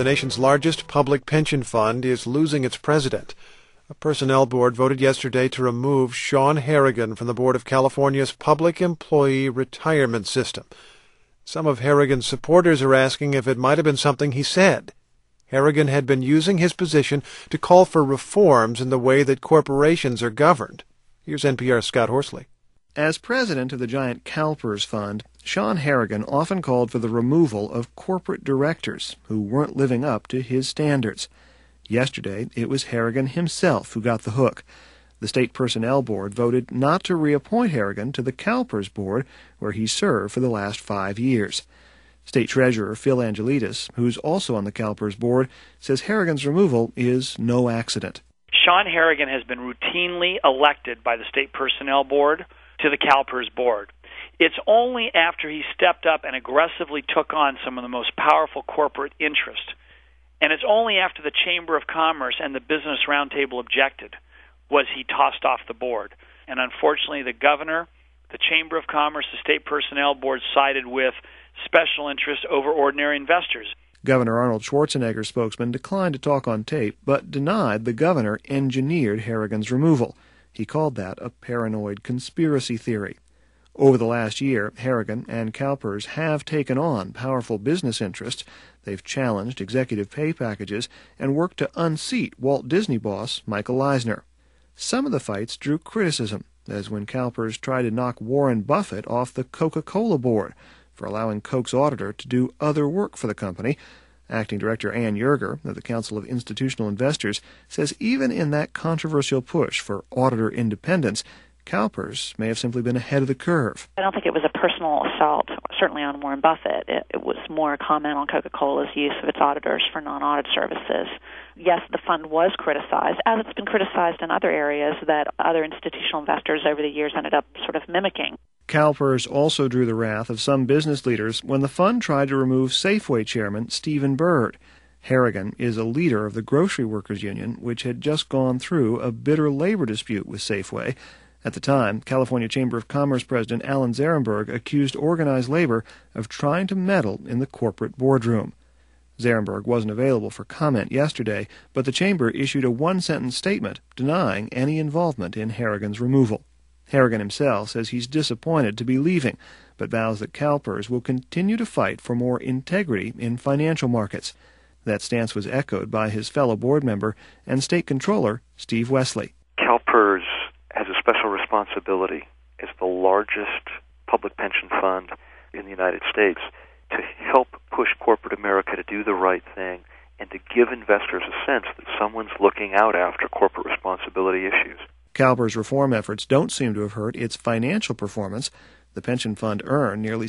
the nation's largest public pension fund is losing its president. A personnel board voted yesterday to remove Sean Harrigan from the board of California's Public Employee Retirement System. Some of Harrigan's supporters are asking if it might have been something he said. Harrigan had been using his position to call for reforms in the way that corporations are governed. Here's NPR's Scott Horsley. As president of the giant CalPERS Fund, Sean Harrigan often called for the removal of corporate directors who weren't living up to his standards. Yesterday, it was Harrigan himself who got the hook. The State Personnel Board voted not to reappoint Harrigan to the CalPERS Board, where he served for the last 5 years. State Treasurer Phil Angelides, who's also on the CalPERS Board, says Harrigan's removal is no accident. Sean Harrigan has been routinely elected by the State Personnel Board to the CalPERS Board. It's only after he stepped up and aggressively took on some of the most powerful corporate interests, and it's only after the Chamber of Commerce and the Business Roundtable objected was he tossed off the board. And unfortunately, the governor, the Chamber of Commerce, the State Personnel Board sided with special interests over ordinary investors. Governor Arnold Schwarzenegger's spokesman declined to talk on tape, but denied the governor engineered Harrigan's removal. He called that a paranoid conspiracy theory. Over the last year, Harrigan and CalPERS have taken on powerful business interests. They've challenged executive pay packages and worked to unseat Walt Disney boss Michael Eisner. Some of the fights drew criticism, as when CalPERS tried to knock Warren Buffett off the Coca-Cola board for allowing Coke's auditor to do other work for the company. Acting Director Ann Yerger of the Council of Institutional Investors says even in that controversial push for auditor independence, CalPERS may have simply been ahead of the curve. I don't think it was a personal assault, certainly on Warren Buffett. It was more a comment on Coca-Cola's use of its auditors for non-audit services. Yes, the fund was criticized, as it's been criticized in other areas that other institutional investors over the years ended up sort of mimicking. CalPERS also drew the wrath of some business leaders when the fund tried to remove Safeway chairman Stephen Byrd. Harrigan is a leader of the Grocery Workers Union, which had just gone through a bitter labor dispute with Safeway. At the time, California Chamber of Commerce President Alan Zarenberg accused organized labor of trying to meddle in the corporate boardroom. Zarenberg wasn't available for comment yesterday, but the Chamber issued a one-sentence statement denying any involvement in Harrigan's removal. Harrigan himself says he's disappointed to be leaving, but vows that CalPERS will continue to fight for more integrity in financial markets. That stance was echoed by his fellow board member and State Controller Steve Wesley. CalPERS has a special responsibility as the largest public pension fund in the United States to help push corporate America to do the right thing and to give investors a sense that someone's looking out after corporate responsibility issues. CalPERS reform efforts don't seem to have hurt its financial performance. The pension fund earned nearly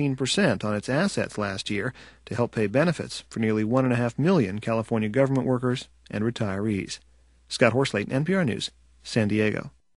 17% on its assets last year to help pay benefits for nearly 1.5 million California government workers and retirees. Scott Horsley, NPR News, San Diego.